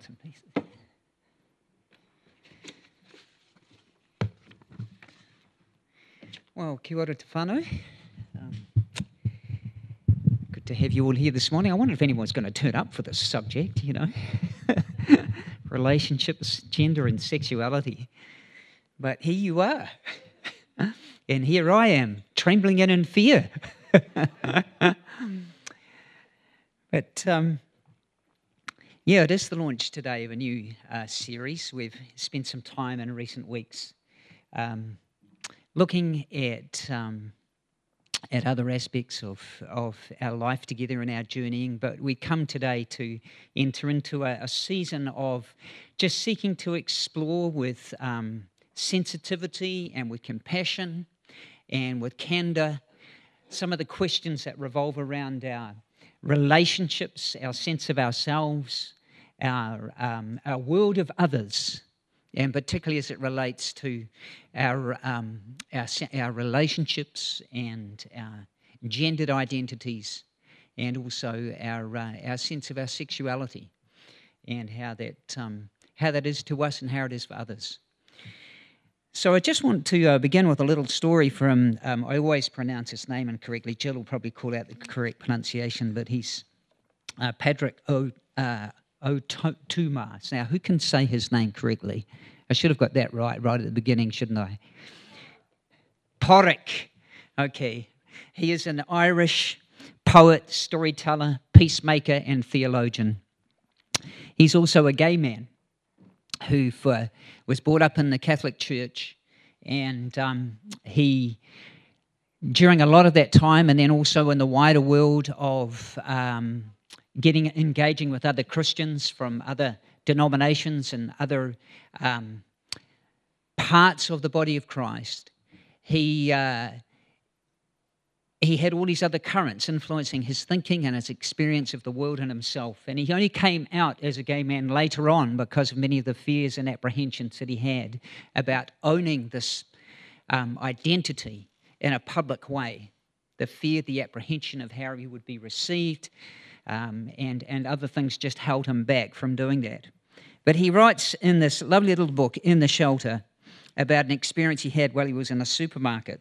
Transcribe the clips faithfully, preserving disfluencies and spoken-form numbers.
bits and pieces. Well, kia ora te whānau. Um, good to have you all here this morning. I wonder if anyone's going to turn up for this subject, you know. Relationships, gender and sexuality. But here you are. And here I am, trembling and in fear. But, um, yeah, it is the launch today of a new uh, series. We've spent some time in recent weeks um, looking at um, at other aspects of, of our life together and our journeying, but we come today to enter into a, a season of just seeking to explore with um, sensitivity and with compassion and with candour some of the questions that revolve around our relationships, our sense of ourselves, our um, our world of others, and particularly as it relates to our um, our, our relationships and our gendered identities, and also our uh, our sense of our sexuality, and how that um, how that is to us and how it is for others. So I just want to uh, begin with a little story from, um, I always pronounce his name incorrectly. Jill will probably call out the correct pronunciation, but he's uh, Patrick O. Uh, O'Tumas. Now, who can say his name correctly? I should have got that right, right at the beginning, shouldn't I? Porrick. Okay. He is an Irish poet, storyteller, peacemaker, and theologian. He's also a gay man who uh, was brought up in the Catholic Church, and um, he, during a lot of that time, and then also in the wider world of um, getting engaging with other Christians from other denominations and other um, parts of the body of Christ, he uh, he had all these other currents influencing his thinking and his experience of the world and himself. And he only came out as a gay man later on because of many of the fears and apprehensions that he had about owning this um, identity in a public way. The fear, the apprehension of how he would be received, um, and, and other things just held him back from doing that. But he writes in this lovely little book, In the Shelter, about an experience he had while he was in a supermarket.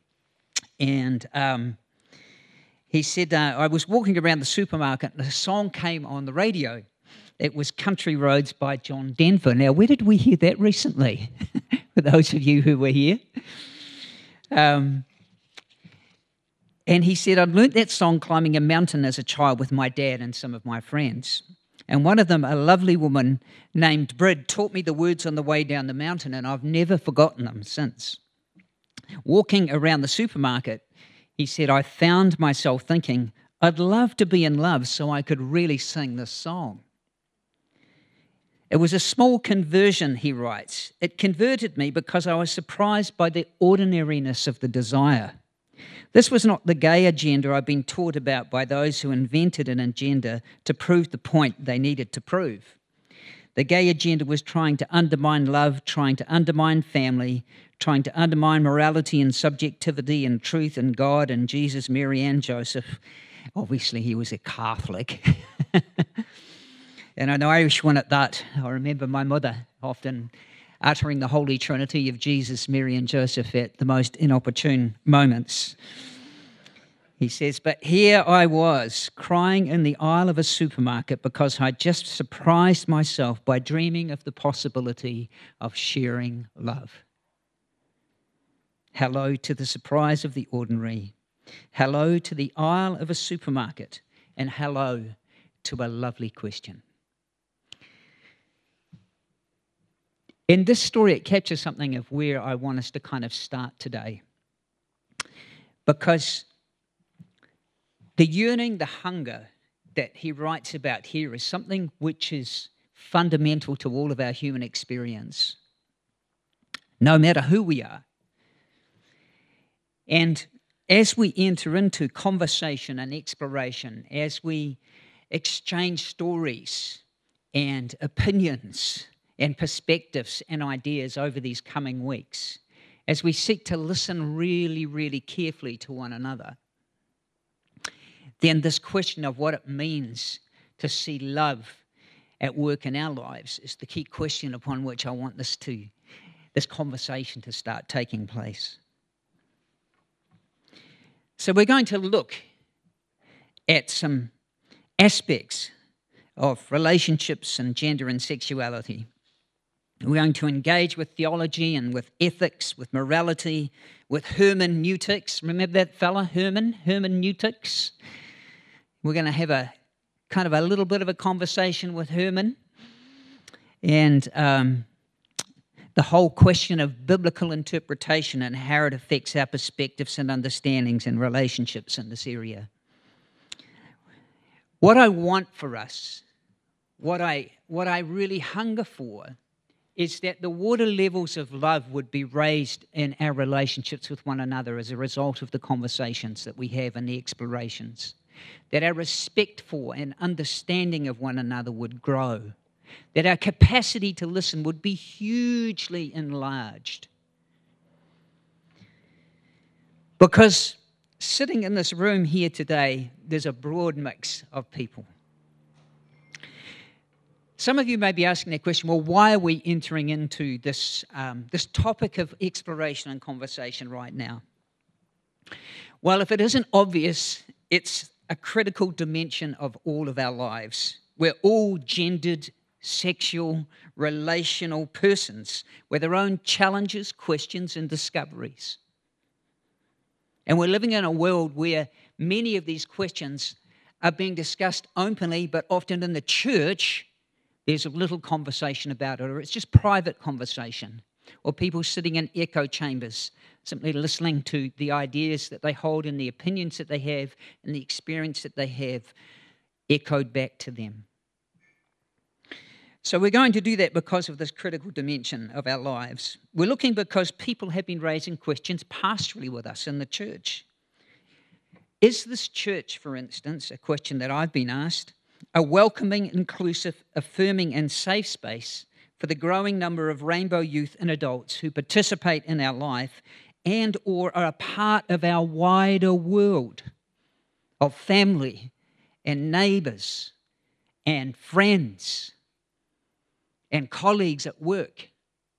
And um, he said, uh, I was walking around the supermarket and a song came on the radio. It was Country Roads by John Denver. Now, where did we hear that recently? For those of you who were here. Um, and he said, I'd learnt that song climbing a mountain as a child with my dad and some of my friends. And one of them, a lovely woman named Brid, taught me the words on the way down the mountain, and I've never forgotten them since. Walking around the supermarket, he said, I found myself thinking, I'd love to be in love so I could really sing this song. It was a small conversion, he writes. It converted me because I was surprised by the ordinariness of the desire. This was not the gay agenda I've been taught about by those who invented an agenda to prove the point they needed to prove. The gay agenda was trying to undermine love, trying to undermine family, trying to undermine morality and subjectivity and truth and God and Jesus, Mary and Joseph. Obviously, he was a Catholic. And an Irish one at that. I remember my mother often uttering the Holy Trinity of Jesus, Mary and Joseph at the most inopportune moments. He says, but here I was, crying in the aisle of a supermarket because I just surprised myself by dreaming of the possibility of sharing love. Hello to the surprise of the ordinary. Hello to the aisle of a supermarket. And hello to a lovely question. In this story, it captures something of where I want us to kind of start today. Because the yearning, the hunger that he writes about here is something which is fundamental to all of our human experience, no matter who we are. And as we enter into conversation and exploration, as we exchange stories and opinions and perspectives and ideas over these coming weeks, as we seek to listen really, really carefully to one another, then this question of what it means to see love at work in our lives is the key question upon which I want this to, this conversation to start taking place. So we're going to look at some aspects of relationships and gender and sexuality. We're going to engage with theology and with ethics, with morality, with hermeneutics. Remember that fella, Herman? Hermeneutics? We're going to have a kind of a little bit of a conversation with Herman. And um, the whole question of biblical interpretation and how it affects our perspectives and understandings and relationships in this area. What I want for us, what I, what I really hunger for, is that the water levels of love would be raised in our relationships with one another as a result of the conversations that we have and the explorations. That our respect for and understanding of one another would grow. That our capacity to listen would be hugely enlarged. Because sitting in this room here today, there's a broad mix of people. Some of you may be asking the question, well, why are we entering into this, um, this topic of exploration and conversation right now? Well, if it isn't obvious, it's a critical dimension of all of our lives. We're all gendered, sexual, relational persons with their own challenges, questions, and discoveries. And we're living in a world where many of these questions are being discussed openly, but often in the church, there's a little conversation about it, or it's just private conversation, or people sitting in echo chambers, simply listening to the ideas that they hold and the opinions that they have and the experience that they have echoed back to them. So we're going to do that because of this critical dimension of our lives. We're looking because people have been raising questions pastorally with us in the church. Is this church, for instance, a question that I've been asked, a welcoming, inclusive, affirming and safe space for the growing number of rainbow youth and adults who participate in our life and or are a part of our wider world of family and neighbours and friends and colleagues at work?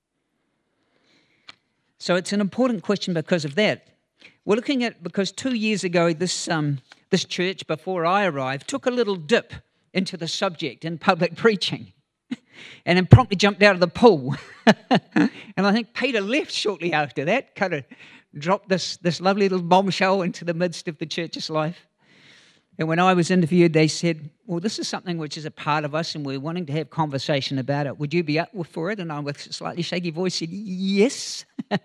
So it's an important question because of that. We're looking at, because two years ago, this um, this church, before I arrived, took a little dip into the subject in public preaching and then promptly jumped out of the pool. And I think Peter left shortly after that, kind of dropped this, this lovely little bombshell into the midst of the church's life. And when I was interviewed, they said, well, this is something which is a part of us and we're wanting to have conversation about it. Would you be up for it? And I, with a slightly shaky voice, said, yes.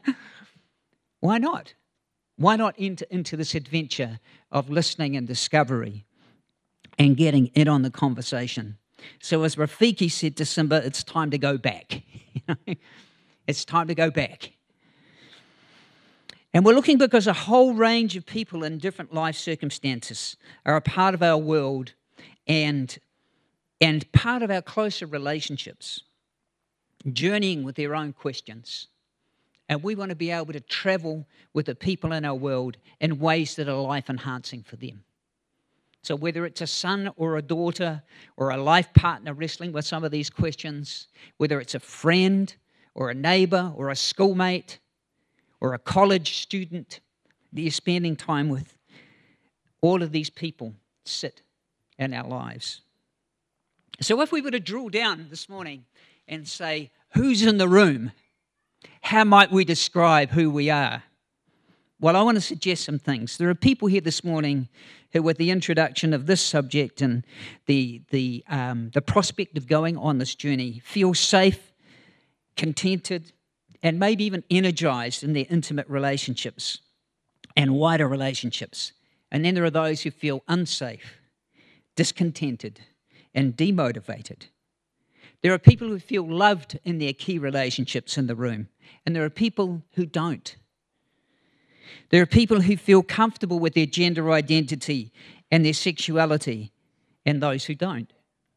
Why not? Why not enter into this adventure of listening and discovery and getting in on the conversation? So as Rafiki said to Simba, it's time to go back. It's time to go back. And we're looking because a whole range of people in different life circumstances are a part of our world and, and part of our closer relationships, journeying with their own questions. And we want to be able to travel with the people in our world in ways that are life-enhancing for them. So whether it's a son or a daughter or a life partner wrestling with some of these questions, whether it's a friend or a neighbour or a schoolmate or a college student that you're spending time with, all of these people sit in our lives. So if we were to drill down this morning and say, who's in the room? How might we describe who we are? Well, I want to suggest some things. There are people here this morning who, with the introduction of this subject and the the um, the prospect of going on this journey, feel safe, contented, and maybe even energized in their intimate relationships and wider relationships. And then there are those who feel unsafe, discontented, and demotivated. There are people who feel loved in their key relationships in the room, and there are people who don't. There are people who feel comfortable with their gender identity and their sexuality, and those who don't.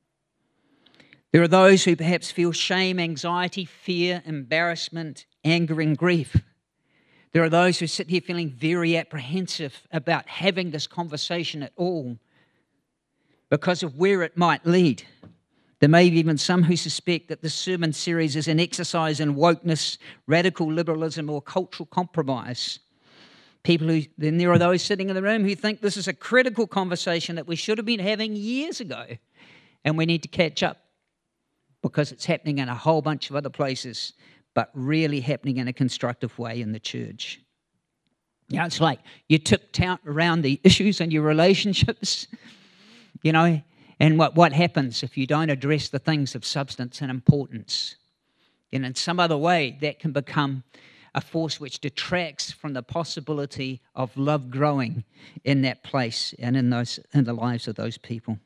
There are those who perhaps feel shame, anxiety, fear, embarrassment, anger, and grief. There are those who sit here feeling very apprehensive about having this conversation at all because of where it might lead. There may be even some who suspect that this sermon series is an exercise in wokeness, radical liberalism, or cultural compromise. People who, then there are those sitting in the room who think this is a critical conversation that we should have been having years ago, and we need to catch up because it's happening in a whole bunch of other places, but really happening in a constructive way in the church. You know, it's like you tiptoe around the issues in your relationships, you know, and what, what happens if you don't address the things of substance and importance? And in some other way, that can become a force which detracts from the possibility of love growing in that place and in those in the lives of those people.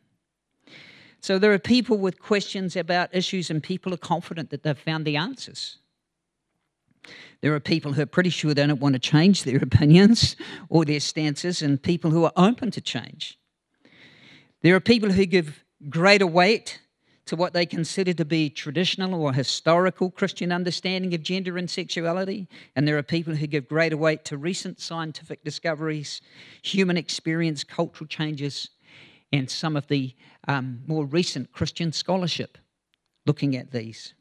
So there are people with questions about issues, and people are confident that they've found the answers. There are people who are pretty sure they don't want to change their opinions or their stances, and people who are open to change. There are people who give greater weight to what they consider to be traditional or historical Christian understanding of gender and sexuality, and there are people who give greater weight to recent scientific discoveries, human experience, cultural changes, and some of the um, more recent Christian scholarship looking at these.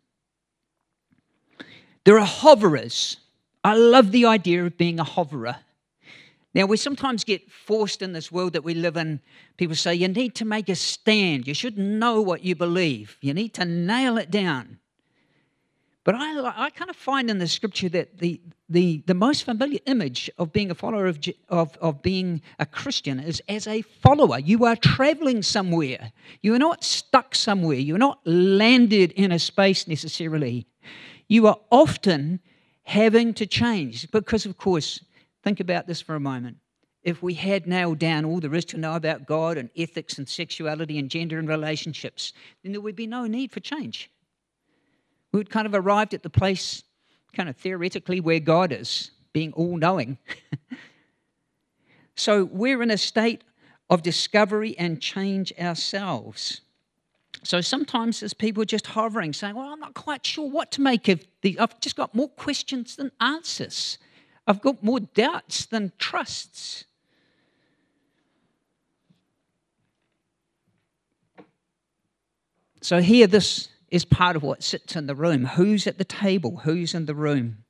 There are hoverers. I love the idea of being a hoverer. Now, we sometimes get forced in this world that we live in. People say, you need to make a stand. You should know what you believe. You need to nail it down. But I, I kind of find in the scripture that the, the, the most familiar image of being a follower of, of, of being a Christian is as a follower. You are traveling somewhere. You are not stuck somewhere. You're not landed in a space necessarily. You are often having to change because, of course, think about this for a moment. If we had nailed down all there is to know about God and ethics and sexuality and gender and relationships, then there would be no need for change. We would kind of arrived at the place, kind of theoretically, where God is, being all-knowing. So we're in a state of discovery and change ourselves. So sometimes there's people just hovering, saying, well, I'm not quite sure what to make of the. I've just got more questions than answers. I've got more doubts than trusts. So here, this is part of what sits in the room. Who's at the table? Who's in the room?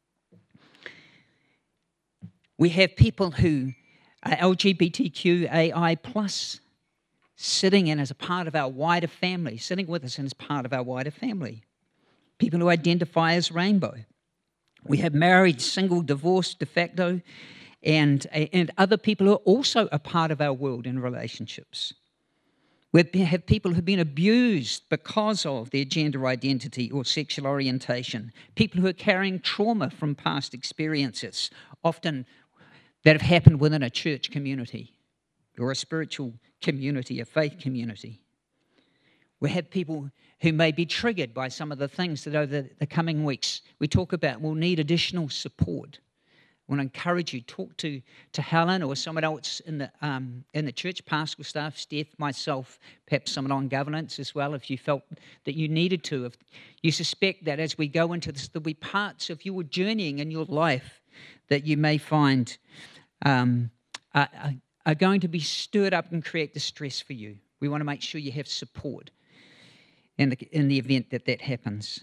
We have people who are L G B T Q A I plus, sitting in as a part of our wider family, sitting with us as part of our wider family. People who identify as rainbow. We have married, single, divorced, de facto, and, and other people who are also a part of our world in relationships. We have people who have been abused because of their gender identity or sexual orientation. People who are carrying trauma from past experiences, often that have happened within a church community or a spiritual community, a faith community. We have people who may be triggered by some of the things that over the coming weeks we talk about will need additional support. I want to encourage you, talk to, to Helen or someone else in the um, in the church, pastoral staff, Steph, myself, perhaps someone on governance as well, if you felt that you needed to. If you suspect that as we go into this, there'll be parts of your journeying in your life that you may find um, are, are going to be stirred up and create distress for you. We want to make sure you have support in the, in the event that that happens.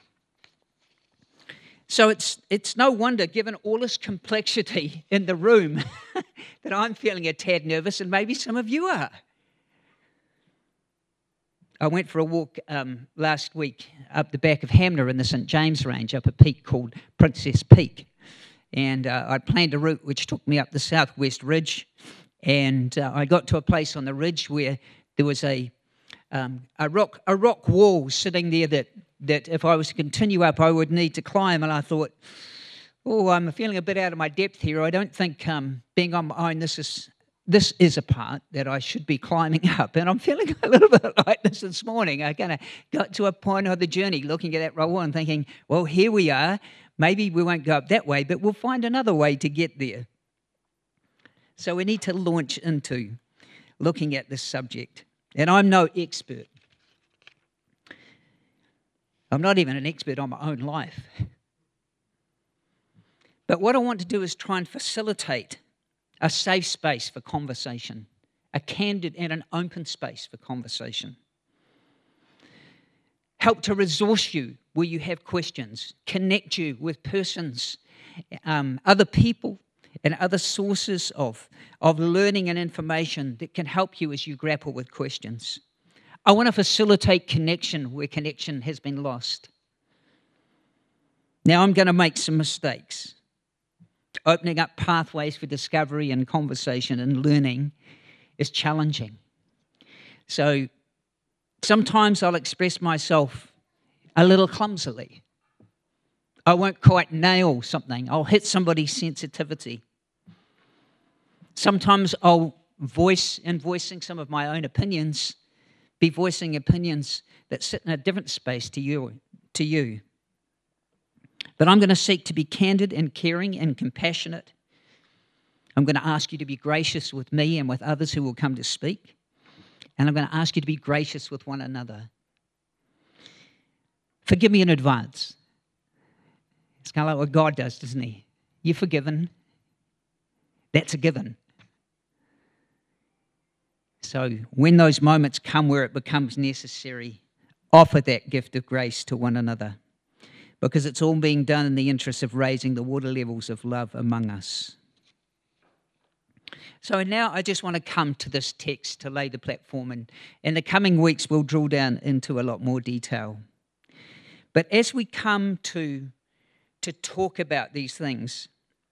So it's it's no wonder, given all this complexity in the room, that I'm feeling a tad nervous, and maybe some of you are. I went for a walk um, last week up the back of Hamner in the Saint James Range, up a peak called Princess Peak. And uh, I'd planned a route which took me up the southwest ridge, and uh, I got to a place on the ridge where there was a um, a rock a rock wall sitting there that that if I was to continue up, I would need to climb. And I thought, oh, I'm feeling a bit out of my depth here. I don't think um, being on my own, this is this is a part that I should be climbing up. And I'm feeling a little bit like this this morning. I kind of got to a point of the journey looking at that rock wall and thinking, well, here we are. Maybe we won't go up that way, but we'll find another way to get there. So we need to launch into looking at this subject. And I'm no expert. I'm not even an expert on my own life. But what I want to do is try and facilitate a safe space for conversation, a candid and an open space for conversation. help to resource you where you have questions, connect you with persons, um, other people, and other sources of, of learning and information that can help you as you grapple with questions. I want to facilitate connection where connection has been lost. Now, I'm going to make some mistakes. Opening up pathways for discovery and conversation and learning is challenging. So sometimes I'll express myself a little clumsily. I won't quite nail something. I'll hit somebody's sensitivity. Sometimes I'll voice, in voicing some of my own opinions, be voicing opinions that sit in a different space to you. To you. But I'm going to seek to be candid and caring and compassionate. I'm going to ask you to be gracious with me and with others who will come to speak. And I'm going to ask you to be gracious with one another. Forgive me in advance. It's kind of like what God does, doesn't he? You're forgiven. That's a given. So when those moments come where it becomes necessary, offer that gift of grace to one another, because it's all being done in the interest of raising the water levels of love among us. So now I just want to come to this text to lay the platform, and in the coming weeks we'll drill down into a lot more detail. But as we come to, to talk about these things,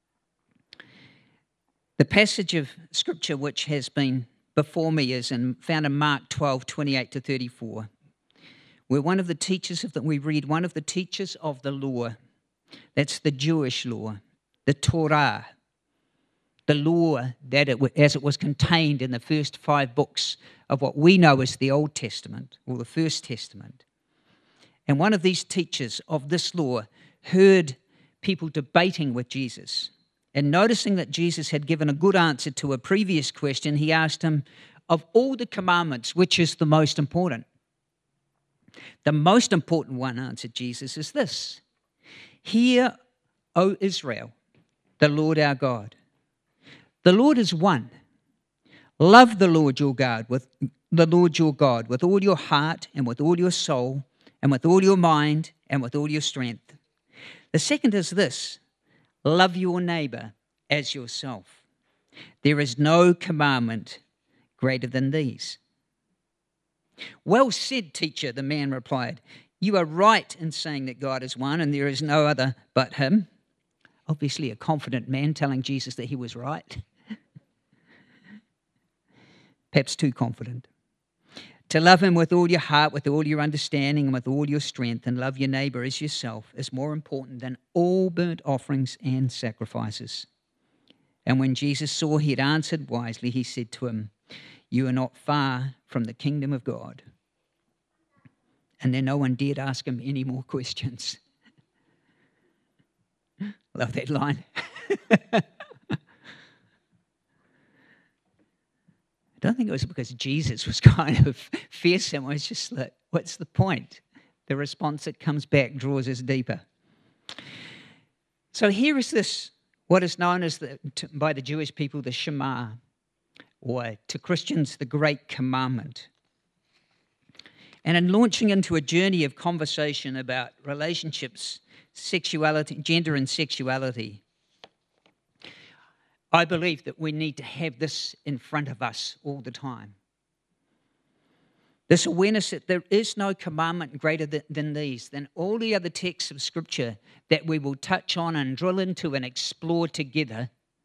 the passage of Scripture which has been before me is in, found in Mark twelve, twenty-eight to thirty-four, where one of the teachers of the, we read one of the teachers of the law, that's the Jewish law, the Torah, the law that it, as it was contained in the first five books of what we know as the Old Testament or the First Testament. And one of these teachers of this law heard people debating with Jesus. And noticing that Jesus had given a good answer to a previous question, he asked him, of all the commandments, which is the most important? The most important one, answered Jesus, is this: Hear, O Israel, the Lord our God. The Lord is one. Love the Lord your God with the Lord your God with all your heart and with all your soul and with all your mind and with all your strength. The second is this: love your neighbor as yourself. There is no commandment greater than these. Well said, teacher, the man replied. You are right in saying that God is one and there is no other but him. Obviously a confident man telling Jesus that he was right. Perhaps too confident. To love him with all your heart, with all your understanding, and with all your strength, and love your neighbor as yourself is more important than all burnt offerings and sacrifices. And when Jesus saw he had answered wisely, he said to him, you are not far from the kingdom of God. And then no one dared ask him any more questions. Love that line. I don't think it was because Jesus was kind of fearsome. It was just like, what's the point? The response that comes back draws us deeper. So here is this, what is known as the, to, by the Jewish people, the Shema, or to Christians, the Great Commandment. And in launching into a journey of conversation about relationships, sexuality, gender and sexuality, I believe that we need to have this in front of us all the time. This awareness that there is no commandment greater than, than these, than all the other texts of Scripture that we will touch on and drill into and explore together.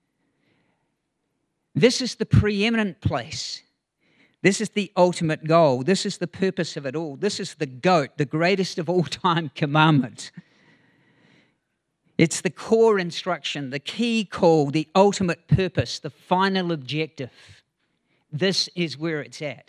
This is the preeminent place. This is the ultimate goal. This is the purpose of it all. This is the GOAT, the greatest of all time commandment. It's the core instruction, the key call, the ultimate purpose, the final objective. This is where it's at.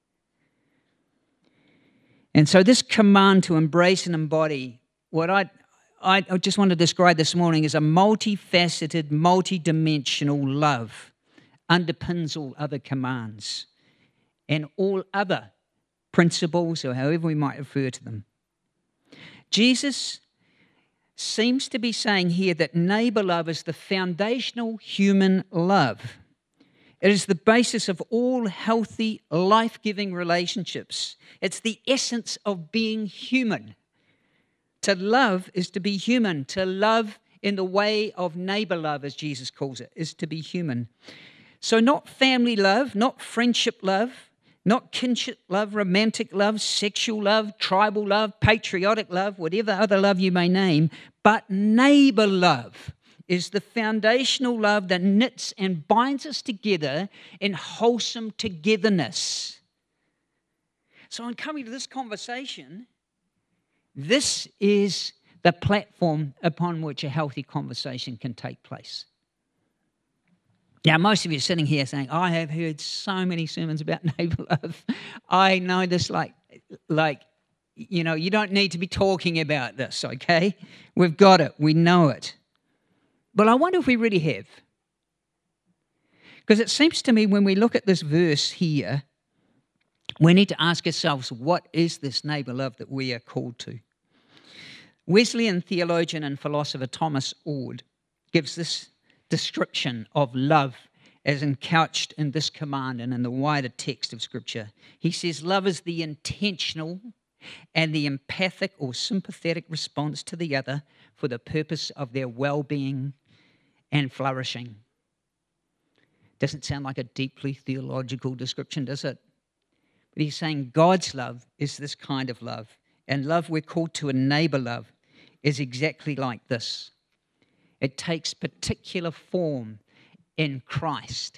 And so this command to embrace and embody what I, I just want to describe this morning as a multifaceted, multidimensional love underpins all other commands and all other principles, or however we might refer to them. Jesus seems to be saying here that neighbor love is the foundational human love. It is the basis of all healthy, life-giving relationships. It's the essence of being human. To love is to be human. To love in the way of neighbor love, as Jesus calls it, is to be human. So not family love, not friendship love, not kinship love, romantic love, sexual love, tribal love, patriotic love, whatever other love you may name, but neighbor love is the foundational love that knits and binds us together in wholesome togetherness. So in coming to this conversation, this is the platform upon which a healthy conversation can take place. Now, most of you are sitting here saying, I have heard so many sermons about neighbor love. I know this like, like, you know, you don't need to be talking about this, okay? We've got it. We know it. But I wonder if we really have. Because it seems to me when we look at this verse here, we need to ask ourselves, what is this neighbor love that we are called to? Wesleyan theologian and philosopher Thomas Ord gives this description of love as encouched in this command and in the wider text of Scripture. He says, love is the intentional and the empathic or sympathetic response to the other for the purpose of their well-being and flourishing. Doesn't sound like a deeply theological description, does it? But he's saying God's love is this kind of love. And love we're called to a neighbor love is exactly like this. It takes particular form in Christ.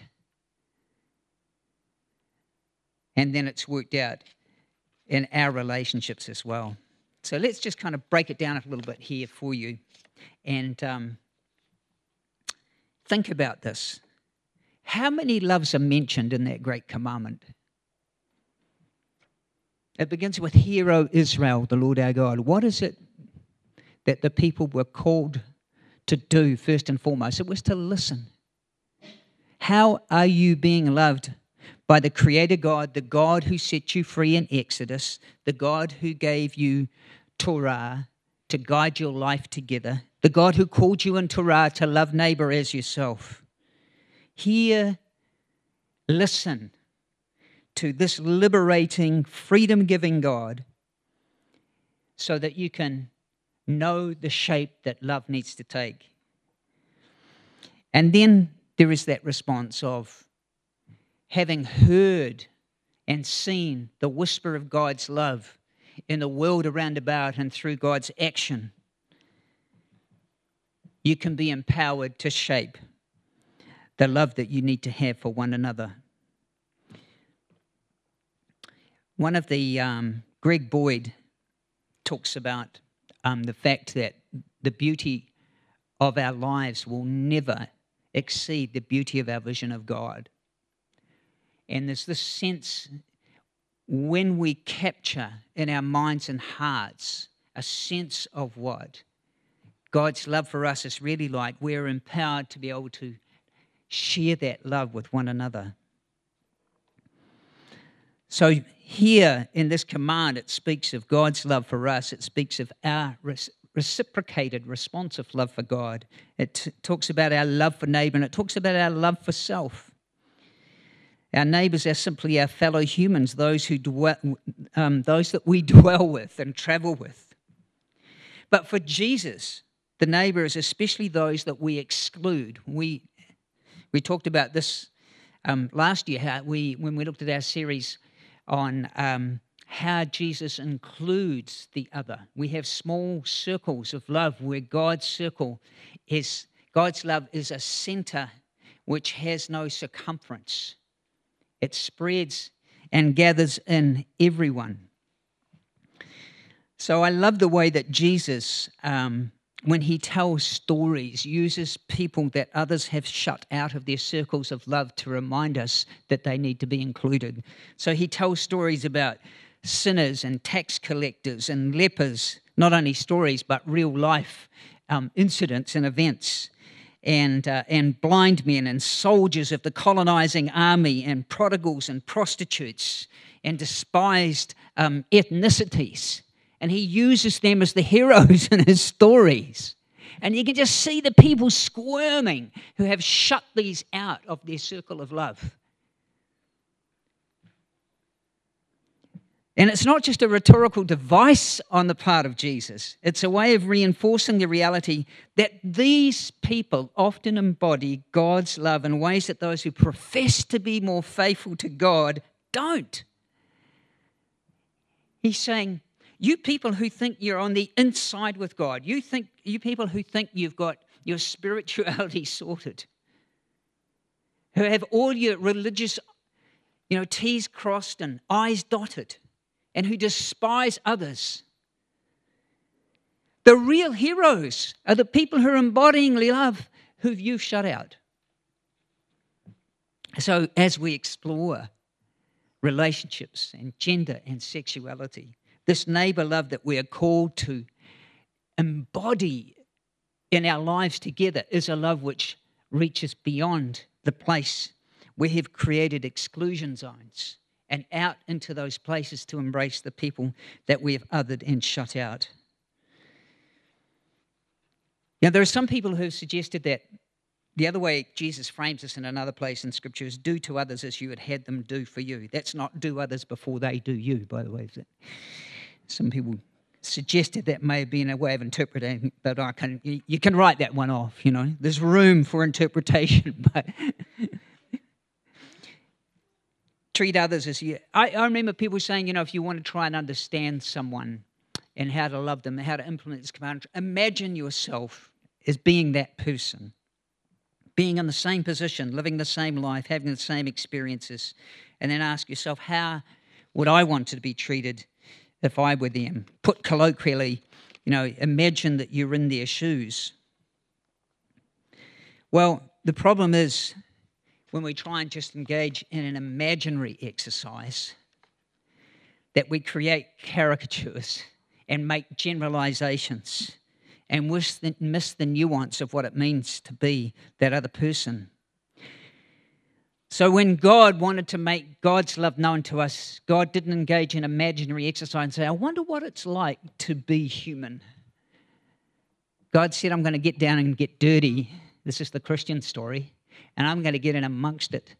And then it's worked out in our relationships as well. So let's just kind of break it down a little bit here for you. And um, think about this. How many loves are mentioned in that great commandment? It begins with, Hear, O Israel, the Lord our God. What is it that the people were called to do first and foremost? It was to listen. How are you being loved by the Creator God, the God who set you free in Exodus, the God who gave you Torah to guide your life together, the God who called you in Torah to love neighbor as yourself? Hear, listen to this liberating, freedom-giving God so that you can know the shape that love needs to take. And then there is that response of having heard and seen the whisper of God's love in the world around about and through God's action. You can be empowered to shape the love that you need to have for one another. One of the, um, Greg Boyd talks about um, the fact that the beauty of our lives will never exceed the beauty of our vision of God. And there's this sense when we capture in our minds and hearts a sense of what God's love for us is really like, we're empowered to be able to share that love with one another. So here in this command, it speaks of God's love for us. It speaks of our reciprocated, responsive love for God. It t- talks about our love for neighbor, and it talks about our love for self. Our neighbors are simply our fellow humans, those who dwell, um, those that we dwell with and travel with. But for Jesus, the neighbor is especially those that we exclude. We we talked about this um, last year. How we when we looked at our series on um, how Jesus includes the other. We have small circles of love where God's circle is God's love is a center which has no circumference. It spreads and gathers in everyone. So I love the way that Jesus, um, when he tells stories, uses people that others have shut out of their circles of love to remind us that they need to be included. So he tells stories about sinners and tax collectors and lepers, not only stories, but real life um, incidents and events. And, uh, and blind men and soldiers of the colonizing army and prodigals and prostitutes and despised um, ethnicities. And he uses them as the heroes in his stories. And you can just see the people squirming who have shut these out of their circle of love. And it's not just a rhetorical device on the part of Jesus. It's a way of reinforcing the reality that these people often embody God's love in ways that those who profess to be more faithful to God don't. He's saying, you people who think you're on the inside with God, you think you people who think you've got your spirituality sorted, who have all your religious, you know, T's crossed and I's dotted, and who despise others. The real heroes are the people who are embodying love, who you've shut out. So as we explore relationships and gender and sexuality, this neighbor love that we are called to embody in our lives together is a love which reaches beyond the place where we've created exclusion zones and out into those places to embrace the people that we have othered and shut out. Now, there are some people who have suggested that the other way Jesus frames this in another place in Scripture is do to others as you had had them do for you. That's not do others before they do you, by the way. Some people suggested that may have been a way of interpreting, but I can, you can write that one off, you know. There's room for interpretation, but treat others as you... I, I remember people saying, you know, if you want to try and understand someone and how to love them, how to implement this command, imagine yourself as being that person, being in the same position, living the same life, having the same experiences, and then ask yourself, how would I want to be treated if I were them? Put colloquially, you know, imagine that you're in their shoes. Well, the problem is when we try and just engage in an imaginary exercise, that we create caricatures and make generalizations and miss the, miss the nuance of what it means to be that other person. So when God wanted to make God's love known to us, God didn't engage in imaginary exercise and say, I wonder what it's like to be human. God said, I'm going to get down and get dirty. This is the Christian story. And I'm going to get in amongst it.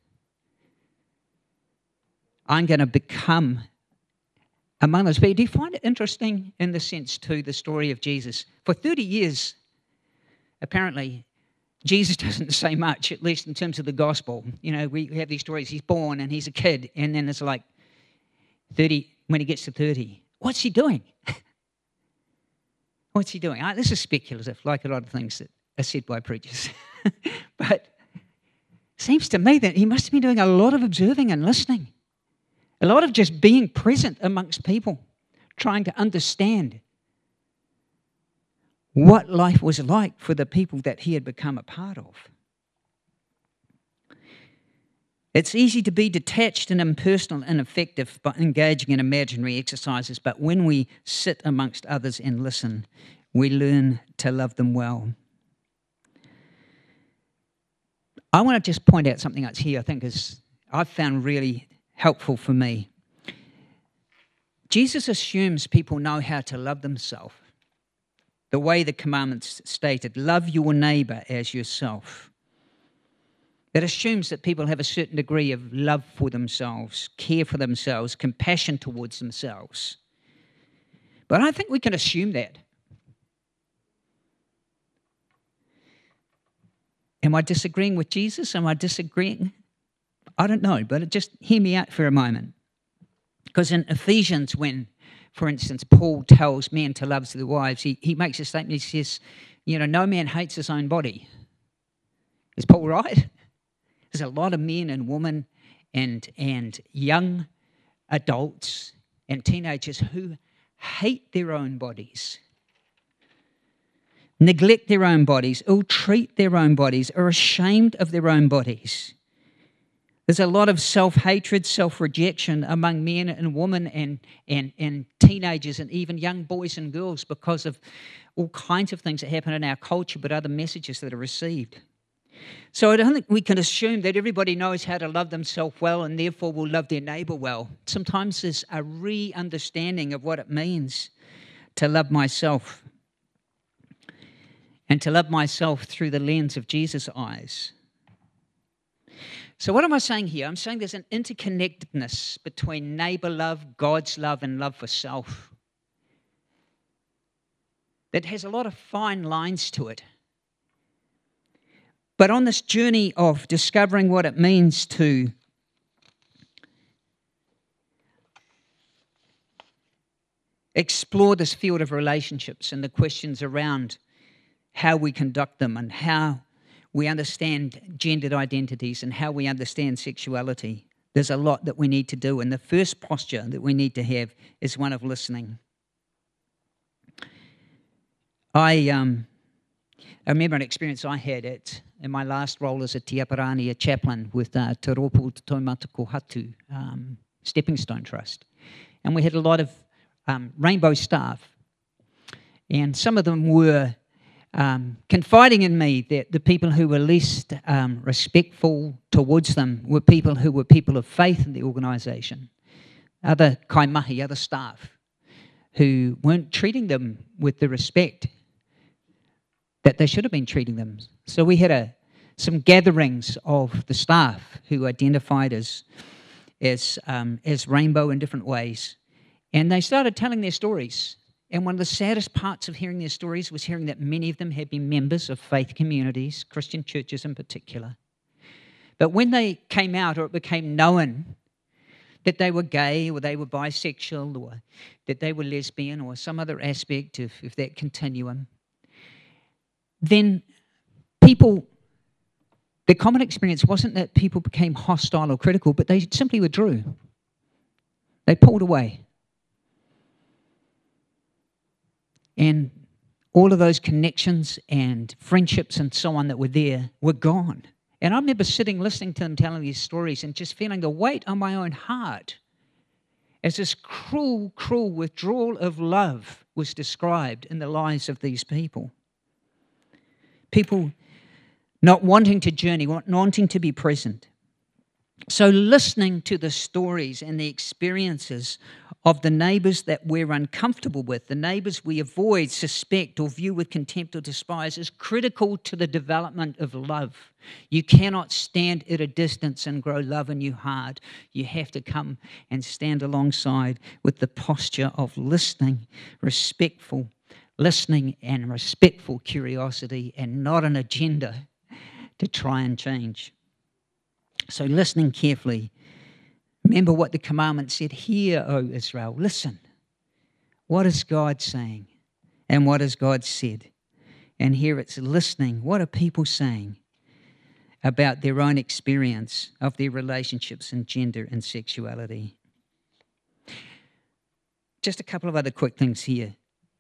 I'm going to become among those people. Do you find it interesting in the sense, too, the story of Jesus? For thirty years, apparently, Jesus doesn't say much, at least in terms of the gospel. You know, we have these stories. He's born and he's a kid. And then it's like thirty, when he gets to thirty, what's he doing? What's he doing? This is speculative, like a lot of things that are said by preachers. But it seems to me that he must have been doing a lot of observing and listening. A lot of just being present amongst people, trying to understand what life was like for the people that he had become a part of. It's easy to be detached and impersonal and ineffective by engaging in imaginary exercises, but when we sit amongst others and listen, we learn to love them well. I want to just point out something that's here I think is I've found really helpful for me. Jesus assumes people know how to love themselves. The way the commandments stated, love your neighbour as yourself. That assumes that people have a certain degree of love for themselves, care for themselves, compassion towards themselves. But I don't think we can assume that. Am I disagreeing with Jesus? Am I disagreeing? I don't know, but just hear me out for a moment. Because in Ephesians, when, for instance, Paul tells men to love their wives, he, he makes a statement, he says, you know, no man hates his own body. Is Paul right? There's a lot of men and women and, and young adults and teenagers who hate their own bodies, neglect their own bodies, ill-treat their own bodies, are ashamed of their own bodies. There's a lot of self-hatred, self-rejection among men and women and, and, and teenagers and even young boys and girls because of all kinds of things that happen in our culture, but other messages that are received. So I don't think we can assume that everybody knows how to love themselves well and therefore will love their neighbour well. Sometimes there's a re-understanding of what it means to love myself. and to love myself through the lens of Jesus' eyes. So what am I saying here? I'm saying there's an interconnectedness between neighbor love, God's love, and love for self that has a lot of fine lines to it. But on this journey of discovering what it means to explore this field of relationships and the questions around how we conduct them and how we understand gendered identities and how we understand sexuality, there's a lot that we need to do. And the first posture that we need to have is one of listening. I um, I remember an experience I had at, in my last role as a Te Aparani, a chaplain with uh, Te Rōpū Te Taumata Kohatu um, Stepping Stone Trust. And we had a lot of um, rainbow staff. And some of them were um, confiding in me that the people who were least um, respectful towards them were people who were people of faith in the organisation. Other kaimahi, other staff, who weren't treating them with the respect that they should have been treating them. So we had a, some gatherings of the staff who identified as, as, um, as rainbow in different ways. And they started telling their stories. And one of the saddest parts of hearing their stories was hearing that many of them had been members of faith communities, Christian churches in particular. But when they came out, or it became known that they were gay or they were bisexual or that they were lesbian or some other aspect of, of that continuum, then people, the common experience wasn't that people became hostile or critical, but they simply withdrew. They pulled away. And all of those connections and friendships and so on that were there were gone. And I remember sitting listening to them telling these stories and just feeling the weight on my own heart as this cruel, cruel withdrawal of love was described in the lives of these people. People not wanting to journey, not wanting to be present. So listening to the stories and the experiences of the neighbours that we're uncomfortable with, the neighbours we avoid, suspect, or view with contempt or despise, is critical to the development of love. You cannot stand at a distance and grow love in your heart. You have to come and stand alongside with the posture of listening, respectful listening and respectful curiosity, and not an agenda to try and change. So listening carefully. Remember what the commandment said, "Hear, O Israel, listen. What is God saying? And what has God said?" And here it's listening. What are people saying about their own experience of their relationships in gender and sexuality? Just a couple of other quick things here.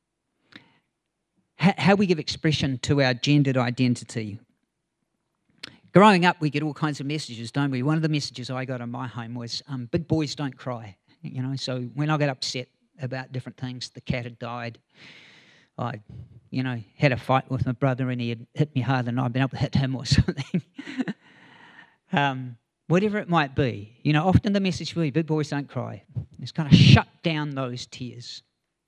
How we give expression to our gendered identity. Growing up, we get all kinds of messages, don't we? One of the messages I got in my home was, um, big boys don't cry. You know, so when I got upset about different things, the cat had died, I, you know, had a fight with my brother and he had hit me harder than I'd been able to hit him or something. um, whatever it might be. You know, often the message will be, big boys don't cry. It's kind of shut down those tears.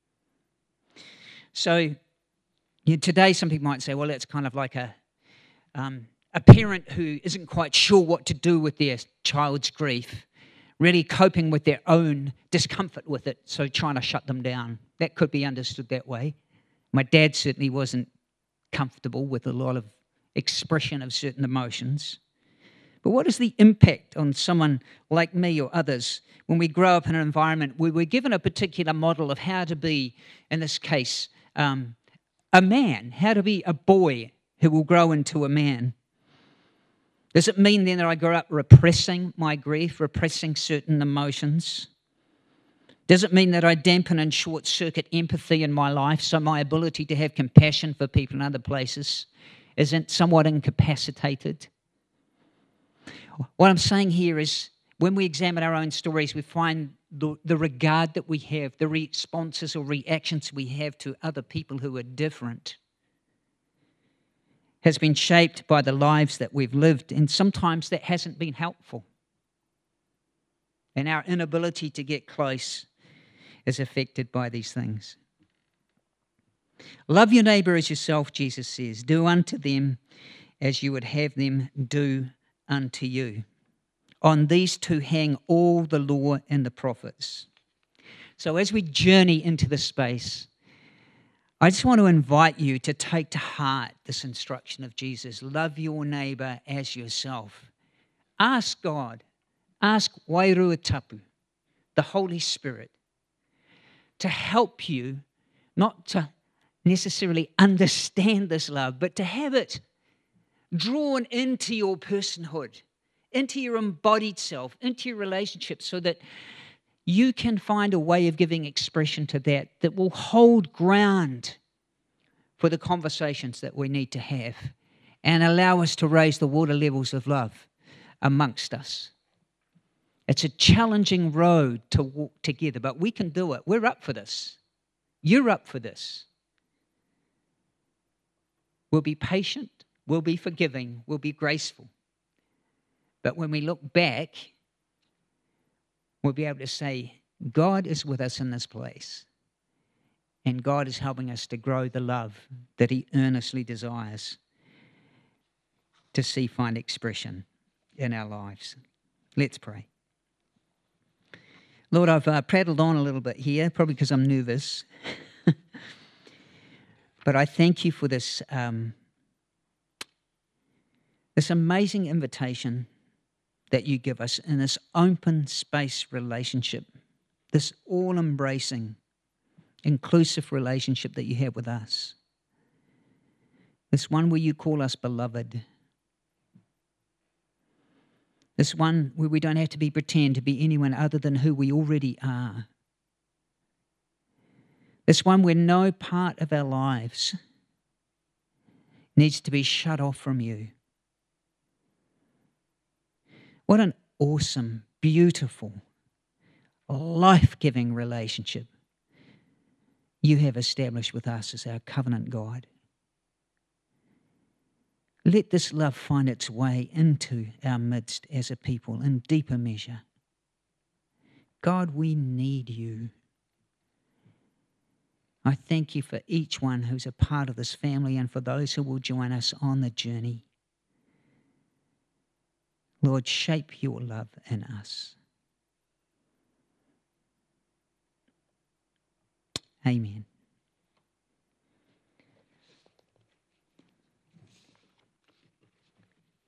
So, you know, today some people might say, well, it's kind of like a um, a parent who isn't quite sure what to do with their child's grief, really coping with their own discomfort with it, so trying to shut them down. That could be understood that way. My dad certainly wasn't comfortable with a lot of expression of certain emotions. But what is the impact on someone like me or others when we grow up in an environment where we're given a particular model of how to be, in this case, um, a man, how to be a boy who will grow into a man? Does it mean then that I grow up repressing my grief, repressing certain emotions? Does it mean that I dampen and short-circuit empathy in my life, so my ability to have compassion for people in other places isn't somewhat incapacitated? What I'm saying here is, when we examine our own stories, we find the, the regard that we have, the responses or reactions we have to other people who are different, has been shaped by the lives that we've lived, and sometimes that hasn't been helpful. And our inability to get close is affected by these things. Love your neighbour as yourself, Jesus says. Do unto them as you would have them do unto you. On these two hang all the law and the prophets. So as we journey into this space, I just want to invite you to take to heart this instruction of Jesus. Love your neighbour as yourself. Ask God, ask Wairua Tapu, the Holy Spirit, to help you not to necessarily understand this love, but to have it drawn into your personhood, into your embodied self, into your relationship, so that you can find a way of giving expression to that that will hold ground for the conversations that we need to have and allow us to raise the water levels of love amongst us. It's a challenging road to walk together, but we can do it. We're up for this. You're up for this. We'll be patient, we'll be forgiving, we'll be graceful. But when we look back, we'll be able to say, God is with us in this place. And God is helping us to grow the love that He earnestly desires to see find expression in our lives. Let's pray. Lord, I've uh, prattled on a little bit here, probably because I'm nervous. But I thank you for this, um, this amazing invitation that you give us in this open space relationship, this all-embracing, inclusive relationship that you have with us. This one where you call us beloved. This one where we don't have to be pretend to be anyone other than who we already are. This one where no part of our lives needs to be shut off from you. What an awesome, beautiful, life-giving relationship you have established with us as our covenant God. Let this love find its way into our midst as a people in deeper measure. God, we need you. I thank you for each one who's a part of this family and for those who will join us on the journey. Lord, shape your love in us. Amen.